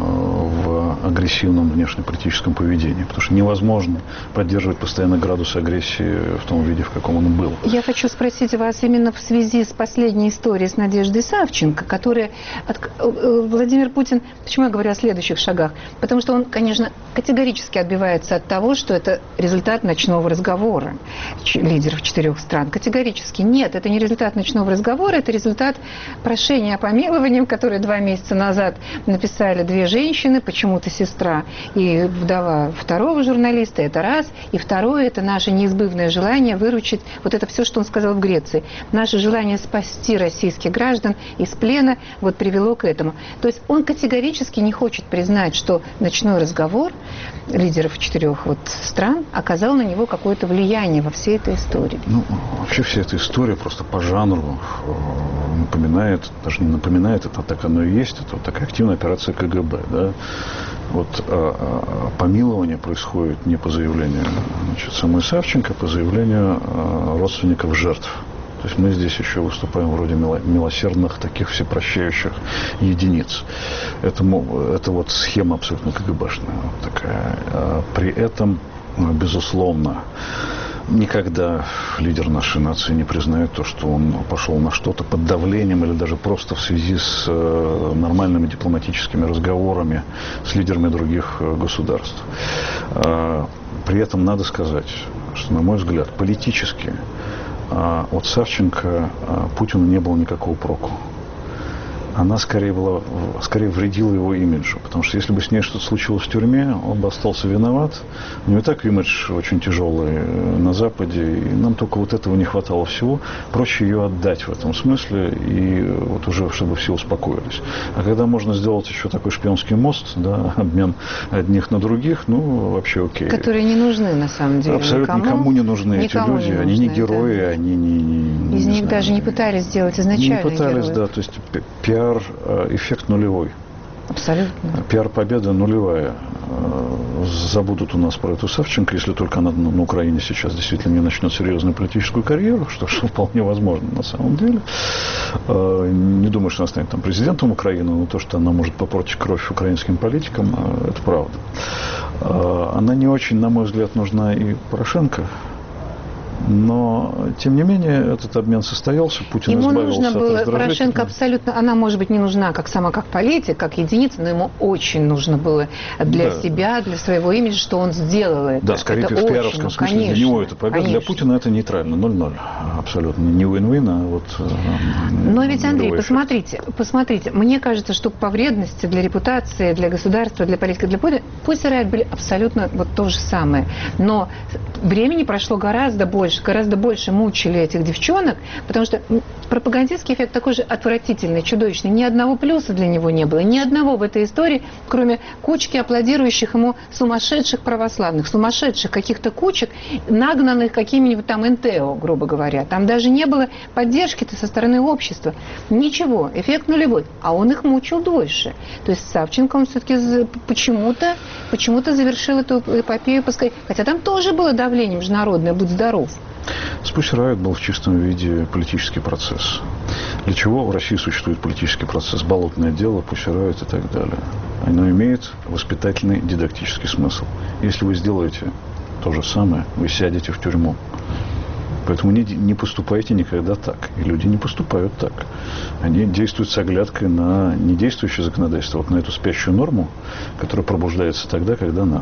в агрессивном внешнеполитическом поведении, потому что невозможно поддерживать постоянно градус агрессии в том виде, в каком он был. Я хочу спросить вас именно в связи с последней историей с Надеждой Савченко, которая... Владимир Путин... Почему я говорю о следующих шагах? Потому что он, конечно, категорически отбивается от того, что это результат ночного разговора лидеров четырех стран. Категорически нет, это не результат ночного разговора, это результат прошения о помиловании, которое два месяца назад написали две женщины, почему-то сестра и вдова второго журналиста, это раз. И второе, это наше неизбывное желание выручить, вот это все, что он сказал в Греции, наше желание спасти российских граждан из плена, вот привело к этому. То есть он категорически не хочет признать, что ночной разговор лидеров четырех вот стран оказал на него какое-то влияние во всей этой истории. Ну, вообще вся эта история просто по жанру напоминает, даже не напоминает, это так оно и есть, это вот такая активная операция ка гэ бэ, да. Вот а, а, помилование происходит не по заявлению, значит, самой Савченко, а по заявлению а, родственников жертв. То есть мы здесь еще выступаем вроде милосердных, таких всепрощающих единиц. Это, это вот схема абсолютно ка гэ бэшная такая. При этом, безусловно, никогда лидер нашей нации не признает то, что он пошел на что-то под давлением или даже просто в связи с нормальными дипломатическими разговорами с лидерами других государств. При этом надо сказать, что, на мой взгляд, политически от Савченко Путину не было никакого проку. Она скорее, была, скорее вредила его имиджу. Потому что если бы с ней что-то случилось в тюрьме, он бы остался виноват. У него и так имидж очень тяжелый на Западе. И нам только вот этого не хватало всего. Проще ее отдать в этом смысле. И вот уже, чтобы все успокоились. А когда можно сделать еще такой шпионский мост, да, обмен одних на других, ну, вообще окей. Которые не нужны, на самом деле. Абсолютно никому, никому не нужны никому эти люди. Не они нужны, не герои, да. они не... не Из не них знаю, даже не пытались сделать изначально Не пытались, героев. да. То есть пиар-эффект нулевой. Абсолютно. Пиар-победа нулевая. Забудут у нас про эту Савченко, если только она на Украине сейчас действительно не начнет серьезную политическую карьеру, что, что вполне возможно на самом деле. Не думаю, что она станет там президентом Украины, но то, что она может попортить кровь украинским политикам, это правда. Она не очень, на мой взгляд, нужна и Порошенко. Но, тем не менее, этот обмен состоялся, Путин ему избавился нужно от было, раздражителя. Порошенко абсолютно, она, может быть, не нужна как сама, как политик, как единица, но ему очень нужно было для да. себя, для своего имиджа, что он сделал это. Да, скорее это в очень, пиаровском ну, смысле конечно, для него это победа, конечно. для Путина это нейтрально, ноль-ноль. Абсолютно не win-win, а вот... Но ведь, Андрей, посмотрите, посмотрите, мне кажется, что по вредности для репутации, для государства, для политики, для Путина, пусть и Райт были абсолютно вот то же самое. Но времени прошло гораздо больше, гораздо больше мучили этих девчонок, потому что пропагандистский эффект такой же отвратительный, чудовищный. Ни одного плюса для него не было, ни одного в этой истории, кроме кучки аплодирующих ему сумасшедших православных, сумасшедших каких-то кучек, нагнанных какими-нибудь там эн тэ о, грубо говоря. Там даже не было поддержки-то со стороны общества. Ничего, эффект нулевой. А он их мучил дольше. То есть Савченко, он все-таки почему-то, почему-то завершил эту эпопею, хотя там тоже было давление международное, будь здоров. Пусть Райт был в чистом виде политический процесс. Для чего в России существует политический процесс? Болотное дело, пусть Райт и так далее. Оно имеет воспитательный, дидактический смысл. Если вы сделаете то же самое, вы сядете в тюрьму. Поэтому не, не поступайте никогда так. И люди не поступают так. Они действуют с оглядкой на недействующее законодательство, вот на эту спящую норму, которая пробуждается тогда, когда надо.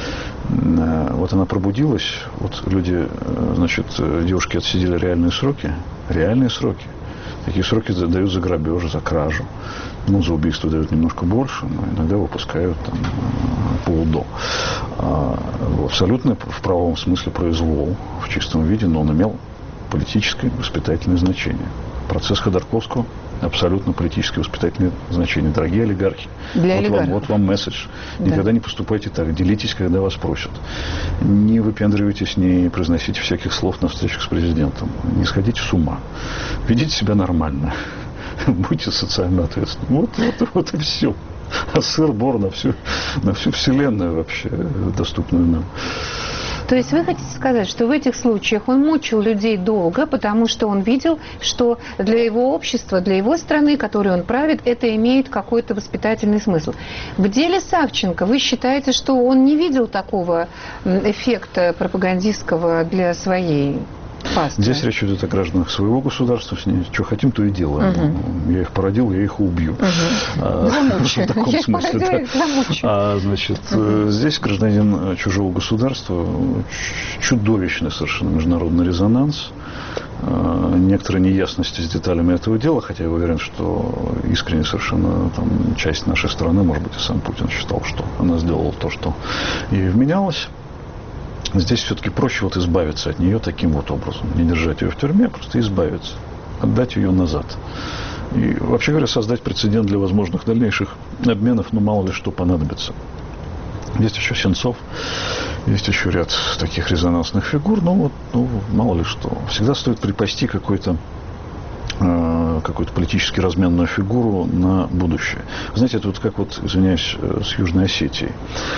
Вот она пробудилась, вот люди, значит, девушки отсидели реальные сроки, реальные сроки. Такие сроки дают за грабеж, за кражу. Ну, за убийство дают немножко больше, но иногда выпускают там полудо. А, абсолютно в правовом смысле произвол в чистом виде, но он имел политическое воспитательное значение. Процесс Ходорковского абсолютно политическое воспитательное значение. Дорогие олигархи, Для вот, вам, вот вам месседж. Никогда да. не поступайте так. Делитесь, когда вас просят. Не выпендривайтесь, не произносите всяких слов на встречах с президентом. Не сходите с ума. Ведите себя нормально. Будьте социально ответственны. Вот, вот, вот и все. А сыр-бор на всю, на всю вселенную вообще, доступную нам. То есть вы хотите сказать, что в этих случаях он мучил людей долго, потому что он видел, что для его общества, для его страны, которой он правит, это имеет какой-то воспитательный смысл. В деле Савченко вы считаете, что он не видел такого эффекта пропагандистского для своей пасты? Здесь речь идет о гражданах своего государства, с ними что хотим, то и делаем. Угу. Я их породил, я их убью. Угу. А, в таком я смысле. Породил, да. А, значит, угу. здесь гражданин чужого государства, чудовищный совершенно международный резонанс, некоторые неясности с деталями этого дела, хотя я уверен, что искренне совершенно там, часть нашей страны, может быть, и сам Путин считал, что она сделала то, что ей вменялось. Здесь все-таки проще вот избавиться от нее таким вот образом. Не держать ее в тюрьме, а просто избавиться. Отдать ее назад. И, вообще говоря, создать прецедент для возможных дальнейших обменов, ну, мало ли что понадобится. Есть еще Сенцов, есть еще ряд таких резонансных фигур, но вот, ну, мало ли что. Всегда стоит припасти какой-то какую-то политически разменную фигуру на будущее. Знаете, это вот как вот, извиняюсь, с Южной Осетией.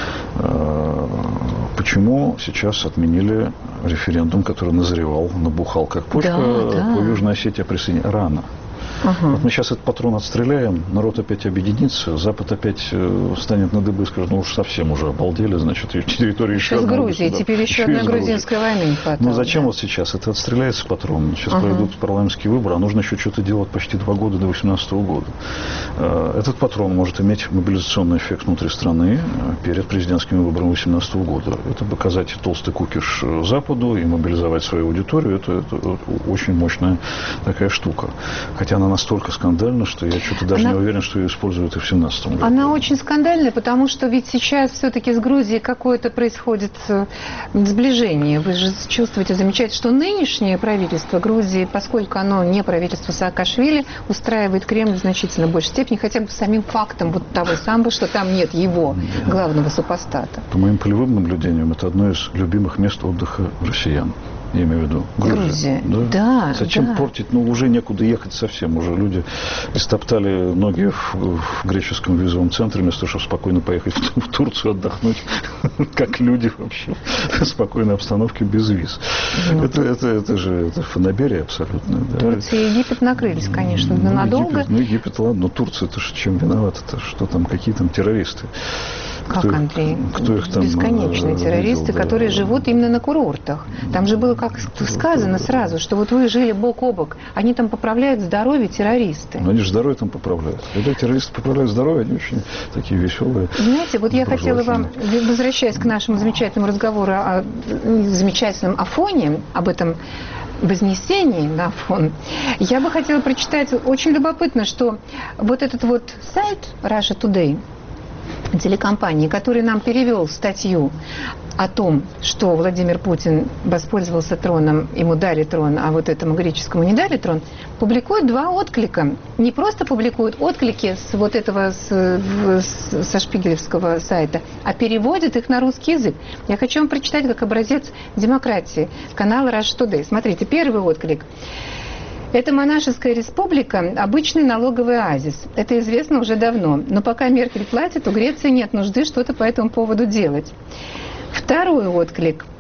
Почему сейчас отменили референдум, который назревал, набухал как почка, да, да. по Южной Осетии присоединения? Рано. Угу. Вот мы сейчас этот патрон отстреляем, народ опять объединится, Запад опять станет на дыбы и скажет, ну уж совсем уже обалдели, значит, территория еще, еще одна. С Грузией, теперь еще, еще одна грузинская война. Ну зачем да. вот сейчас? Это отстреляется патрон. Сейчас угу. пройдут парламентские выборы, а нужно еще что-то делать почти два года до две тысячи восемнадцатого года. Этот патрон может иметь мобилизационный эффект внутри страны перед президентскими выборами две тысячи восемнадцатого года. Это показать толстый кукиш Западу и мобилизовать свою аудиторию. Это, это очень мощная такая штука. Хотя она настолько скандальна, что я что-то даже она... не уверен, что ее используют и в семнадцатом году. Она очень скандальная, потому что ведь сейчас все-таки с Грузией какое-то происходит сближение. Вы же чувствуете, замечаете, что нынешнее правительство Грузии, поскольку оно не правительство Саакашвили, устраивает Кремль в значительно большей степени, хотя бы самим фактом вот того самого, что там нет его главного супостата. По моим полевым наблюдениям, это одно из любимых мест отдыха россиян. Я имею в виду Грузия. Грузия. Да? Да, Зачем да. портить? Ну, уже некуда ехать совсем. Уже люди истоптали ноги в, в греческом визовом центре, вместо того, чтобы спокойно поехать в, в Турцию отдохнуть, как люди вообще, в спокойной обстановке без виз. Ну, это, это, это же это фанаберия абсолютно. Да? Турция и Египет накрылись, конечно, ну, надолго. Египет, ну, Египет, ладно, но Турция-то чем виновата-то? Что там, какие там террористы? Как, кто Андрей? Их, кто их там бесконечные видел, террористы, да. которые живут именно на курортах. Там же было как сказано сразу, что вот вы жили бок о бок, они там поправляют здоровье террористы. Но они же здоровье там поправляют. Когда террористы поправляют здоровье, они очень такие веселые. Знаете, вот я хотела вам, возвращаясь к нашему замечательному разговору о замечательном Афоне, об этом вознесении на Афон, я бы хотела прочитать, очень любопытно, что вот этот вот сайт Russia Today, телекомпании, который нам перевел статью о том, что Владимир Путин воспользовался троном, ему дали трон, а вот этому греческому не дали трон, публикует два отклика. Не просто публикуют отклики с вот этого с, с, со шпигелевского сайта, а переводит их на русский язык. Я хочу вам прочитать как образец демократии канала Russia Today. Смотрите, первый отклик. Это монашеская республика – обычный налоговый оазис. Это известно уже давно. Но пока Меркель платит, у Греции нет нужды что-то по этому поводу делать. Второй отклик.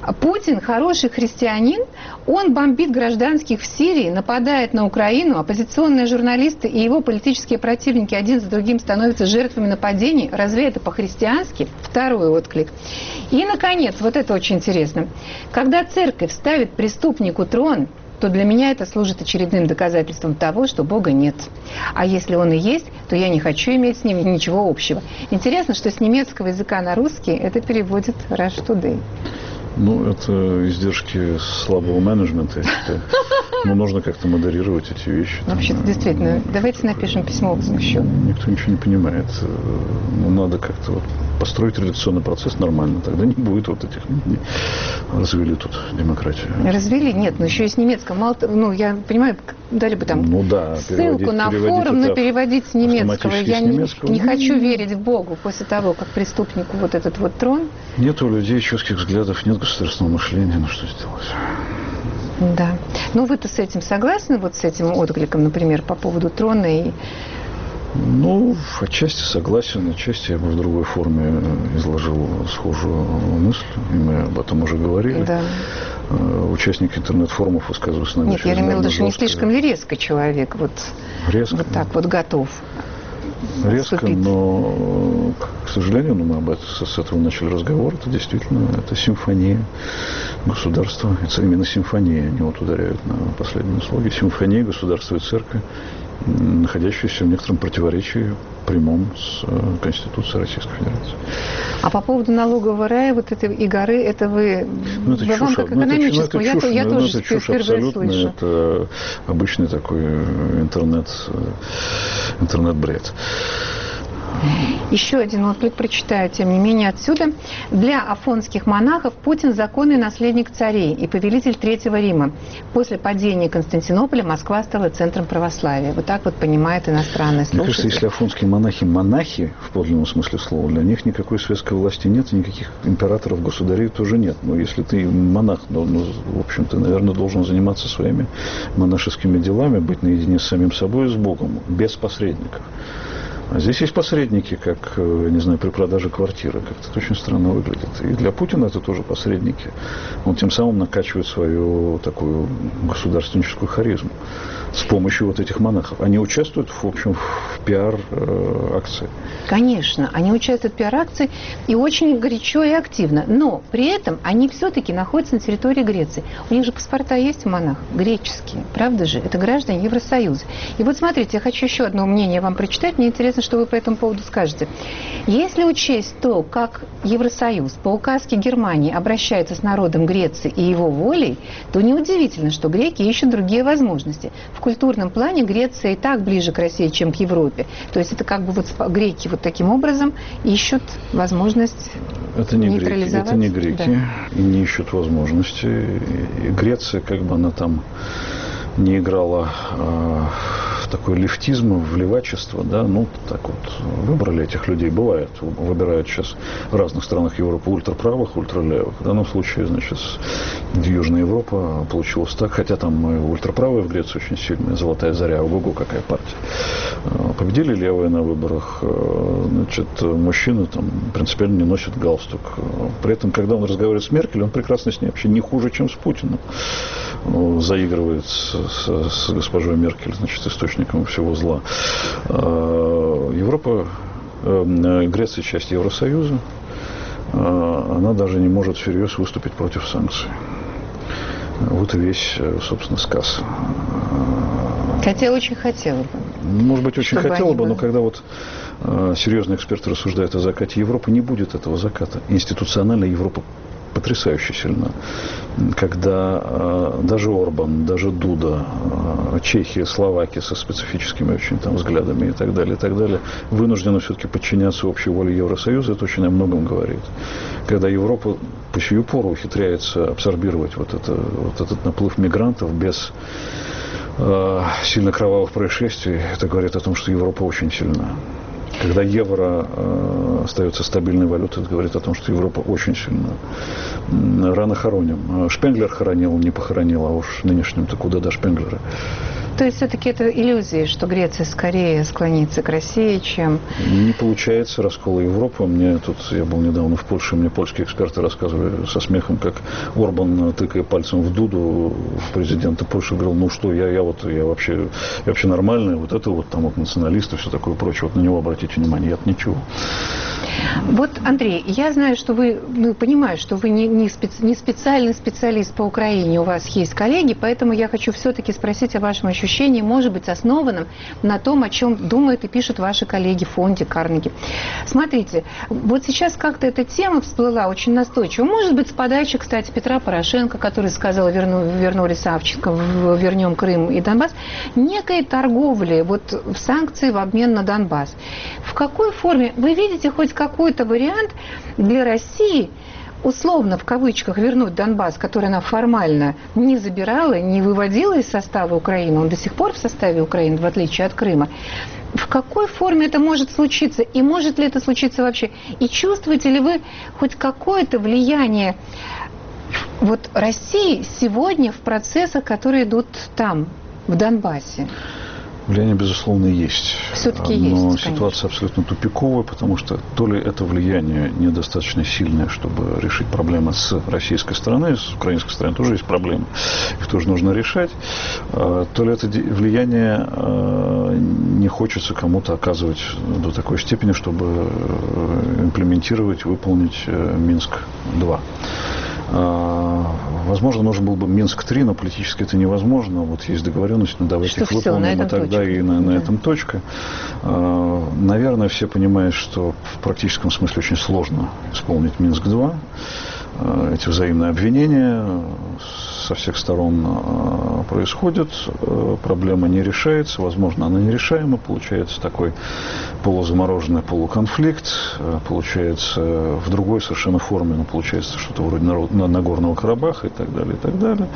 Путин хороший христианин, он бомбит гражданских в Сирии, нападает на Украину, оппозиционные журналисты и его политические противники один за другим становятся жертвами нападений. Разве это по-христиански? Второй отклик. И, наконец, вот это очень интересно. Когда церковь ставит преступнику трон, то для меня это служит очередным доказательством того, что Бога нет. А если Он и есть, то я не хочу иметь с Ним ничего общего. Интересно, что с немецкого языка на русский это переводит Rush Today. Ну, это издержки слабого менеджмента. Но нужно как-то модерировать эти вещи. Вообще-то, действительно, давайте напишем письмо еще. Никто ничего не понимает. Ну, надо как-то вот построить редакционный процесс нормально. Тогда не будет вот этих... Развели тут демократию. Развели? Нет, но еще и с немецкого. Мало, ну, я понимаю, дали бы там ну, да, ссылку на форум, но переводить с немецкого. Я не, немецкого. не хочу верить в Богу после того, как преступнику вот этот вот трон. Нет у людей четких взглядов, нет государственного мышления. Ну, что сделать? Да. Ну, вы-то с этим согласны, вот с этим откликом, например, по поводу трона и... Ну, отчасти согласен, отчасти я бы в другой форме изложил схожую мысль, и мы об этом уже говорили. Да. Участники интернет-форумов высказываются на Нет, я имела в виду, что не слишком ли резко человек вот, резко, вот так вот готов резко, отступить. Но, к сожалению, ну, мы об этом, с этого начали разговор, это действительно это симфония государства, это именно симфония, они вот ударяют на последнем слоге, симфония государства и церкви, находящиеся в некотором противоречии прямом с Конституцией Российской Федерации. А по поводу налогового рая, вот этой и горы, это вы, ну, это вы чушь, вам как ну, экономическому, это чушь, я, я ну, тоже это чушь впервые слышу. Это обычный такой интернет, интернет-бред. Еще один отклик прочитаю, тем не менее, отсюда. Для афонских монахов Путин – законный наследник царей и повелитель Третьего Рима. После падения Константинополя Москва стала центром православия. Вот так вот понимает иностранный слушатель. Мне кажется, если афонские монахи – монахи, в подлинном смысле слова, для них никакой светской власти нет, и никаких императоров, государей тоже нет. Но если ты монах, ну, ну, в общем, ты, наверное, должен заниматься своими монашескими делами, быть наедине с самим собой и с Богом, без посредников. А здесь есть посредники, как, не знаю, при продаже квартиры. Как-то это очень странно выглядит. И для Путина это тоже посредники. Он тем самым накачивает свою такую государственническую харизму с помощью вот этих монахов. Они участвуют, в общем, в пиар-акции. Конечно, они участвуют в пиар-акции и очень горячо и активно. Но при этом они все-таки находятся на территории Греции. У них же паспорта есть у монахов, греческие. Правда же? Это граждане Евросоюза. И вот смотрите, я хочу еще одно мнение вам прочитать. Мне интересно, что вы по этому поводу скажете. Если учесть то, как Евросоюз по указке Германии обращается с народом Греции и его волей, то неудивительно, что греки ищут другие возможности. В культурном плане Греция и так ближе к России, чем к Европе. То есть это как бы вот греки вот таким образом ищут возможность это не нейтрализовать. Греки, это не греки, да. И не ищут возможности. И Греция, как бы она там не играла э, в такой лефтизм, в левачество, да, ну, так вот, выбрали этих людей, бывает, выбирают сейчас в разных странах Европы ультраправых, ультралевых. В данном случае, значит, Южная Европа получилось так, хотя там ультраправые в Греции очень сильная, золотая заря, ого-го, какая партия. Победили левые на выборах, значит, мужчины там принципиально не носят галстук. При этом, когда он разговаривает с Меркель, он прекрасно с ней вообще не хуже, чем с Путиным. Заигрывает с, с, с госпожой Меркель, значит, источником всего зла. Европа, Греция часть Евросоюза, она даже не может всерьез выступить против санкций. Вот и весь, собственно, сказ. Хотя очень хотела бы. Может быть, очень хотела бы, были... но когда вот э, серьезные эксперты рассуждают о закате Европы, не будет этого заката. Институционально Европа потрясающе сильна. Когда э, даже Орбан, даже Дуда, э, Чехия, Словакия со специфическими очень там взглядами и так далее, и так далее, вынуждены все-таки подчиняться общей воле Евросоюза, это очень о многом говорит. Когда Европа по сию пору ухитряется абсорбировать вот, это, вот этот наплыв мигрантов без э, сильно кровавых происшествий, это говорит о том, что Европа очень сильна. Когда евро э, остается стабильной валютой, это говорит о том, что Европа очень сильна. Рано хороним. Шпенглер хоронил, не похоронил, а уж нынешним-то куда до Шпенглера. То есть все-таки это иллюзия, что Греция скорее склонится к России, чем... Не получается раскола Европы. Мне тут, я был недавно в Польше, мне польские эксперты рассказывали со смехом, как Орбан, тыкая пальцем в Дуду, президента Польши, говорил, ну что, я, я вот, я вообще, я вообще нормальный, вот это вот там вот националисты, все такое прочее, вот на него обратите внимание, я-то ничего. Вот, Андрей, я знаю, что вы, ну, понимаю, что вы не, не, специ, не специальный специалист по Украине, у вас есть коллеги, поэтому я хочу все-таки спросить о вашем ощущении, может быть, основанном на том, о чем думают и пишут ваши коллеги в фонде Карнеги. Смотрите, вот сейчас как-то эта тема всплыла очень настойчиво. Может быть, с подачи, кстати, Петра Порошенко, который сказал, верну, вернули Савченко, вернем Крым и Донбасс, некой торговли вот, в санкции в обмен на Донбасс. В какой форме? Вы видите хоть какой-то вариант для России условно, в кавычках, вернуть Донбасс, который она формально не забирала, не выводила из состава Украины, он до сих пор в составе Украины, в отличие от Крыма. В какой форме это может случиться? И может ли это случиться вообще? И чувствуете ли вы хоть какое-то влияние вот, России сегодня в процессах, которые идут там, в Донбассе? Влияние, безусловно, есть. Все-таки но есть, ситуация конечно. абсолютно тупиковая, потому что то ли это влияние недостаточно сильное, чтобы решить проблемы с российской стороны, с украинской стороны тоже есть проблемы, их тоже нужно решать, то ли это влияние не хочется кому-то оказывать до такой степени, чтобы имплементировать, выполнить Минск-два. Возможно, нужен был бы Минск-три, но политически это невозможно. Вот есть договоренность, но давайте их выполним, и тогда точка. и на, на да. этом точка. Наверное, все понимают, что в практическом смысле очень сложно исполнить Минск-два. Эти взаимные обвинения со всех сторон происходят, проблема не решается, возможно, она нерешаема, получается такой полузамороженный полуконфликт, получается в другой совершенно форме, но получается что-то вроде Нагорного Карабаха и так далее, и так далее.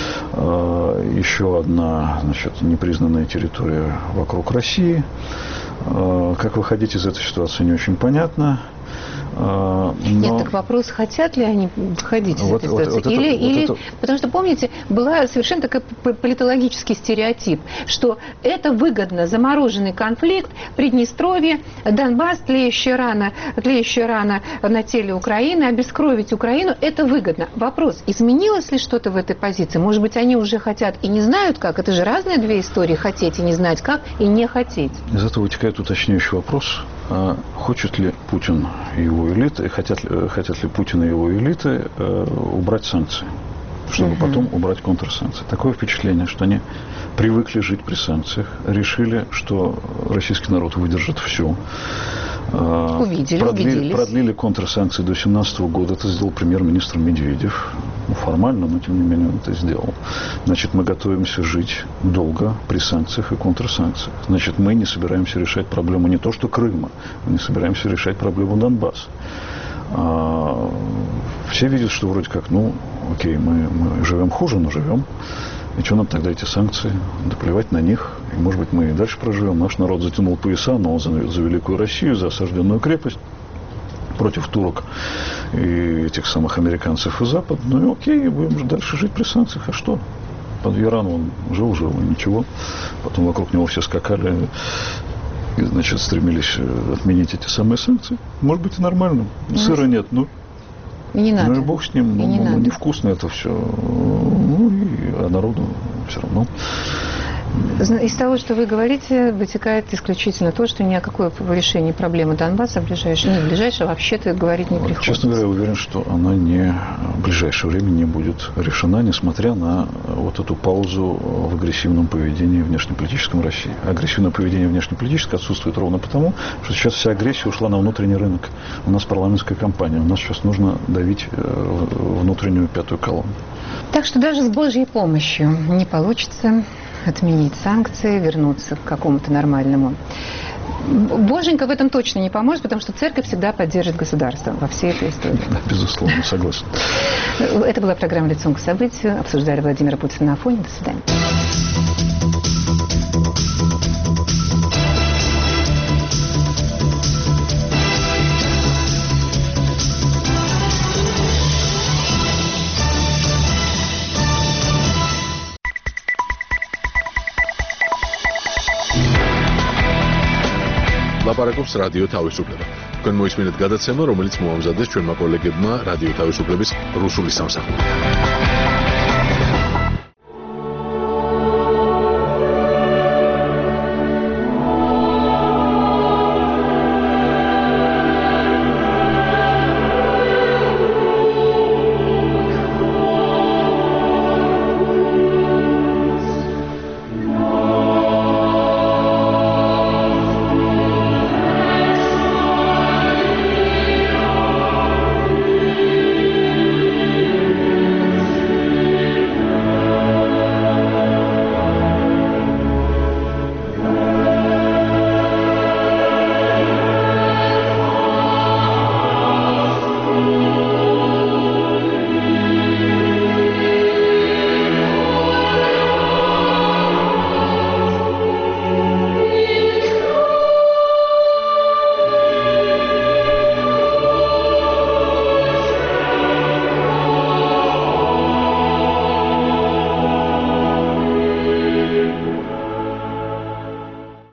Еще одна, значит, непризнанная территория вокруг России. Как выходить из этой ситуации, не очень понятно. Но... Нет, так вопрос, хотят ли они выходить из вот, этой ситуации? Вот, вот или, это, или... вот это... Потому что, помните, был совершенно такой политологический стереотип, что это выгодно, замороженный конфликт, Приднестровье, Донбасс, тлеющая рана, тлеющая рана на теле Украины, обескровить Украину, это выгодно. Вопрос, изменилось ли что-то в этой позиции? Может быть, они уже хотят и не знают как? Это же разные две истории, хотеть и не знать как, и не хотеть. Из этого вытекает уточняющий вопрос. А хочет ли Путин и его элиты, хотят, хотят ли Путин и его элиты э, убрать санкции, чтобы угу. потом убрать контрсанкции? Такое впечатление, что они привыкли жить при санкциях, решили, что российский народ выдержит все. Увидели, продлили, продлили контрсанкции до две тысячи семнадцатого года. Это сделал премьер-министр Медведев. Ну, формально, но тем не менее он это сделал. Значит, мы готовимся жить долго при санкциях и контрсанкциях. Значит, мы не собираемся решать проблему не то что Крыма, мы не собираемся решать проблему Донбасса. А, все видят, что вроде как, ну, окей, мы, мы живем хуже, но живем. И что нам тогда эти санкции? Да плевать на них. И, может быть, мы и дальше проживем. Наш народ затянул пояса, но он за, за Великую Россию, за осажденную крепость, против турок и этих самых американцев и Запад. Ну и окей, будем же дальше жить при санкциях. А что? Под Иран он жил-жил, и ничего. Потом вокруг него все скакали и, значит, стремились отменить эти самые санкции. Может быть, и нормально. Сыра нет, ну... Не надо. Ну и бог с ним, ну, не ну, надо. невкусно это все. Ну, и, а народу все равно. Из того, что вы говорите, вытекает исключительно то, что ни о какой решении проблемы Донбасса в ближайшее, не в ближайшее, вообще-то говорить не вот, приходится. Честно говоря, я уверен, что она не, в ближайшее время не будет решена, несмотря на вот эту паузу в агрессивном поведении внешнеполитическом России. Агрессивное поведение внешнеполитическое отсутствует ровно потому, что сейчас вся агрессия ушла на внутренний рынок. У нас парламентская кампания, у нас сейчас нужно давить внутреннюю пятую колонну. Так что даже с Божьей помощью не получится отменить санкции, вернуться к какому-то нормальному. Боженька в этом точно не поможет, потому что церковь всегда поддержит государство во всей этой истории. Да, безусловно, согласен. Это была программа «Лицом к событию». Обсуждали Владимира Путина на Афоне. До свидания. ლაპარაკობს რადიო თავისუფლება. თქვენ მოისმინეთ გადაცემა, რომელიც მოამზადეს ჩვენმა კოლეგებმა რადიო თავისუფლების რუსული სამსახური.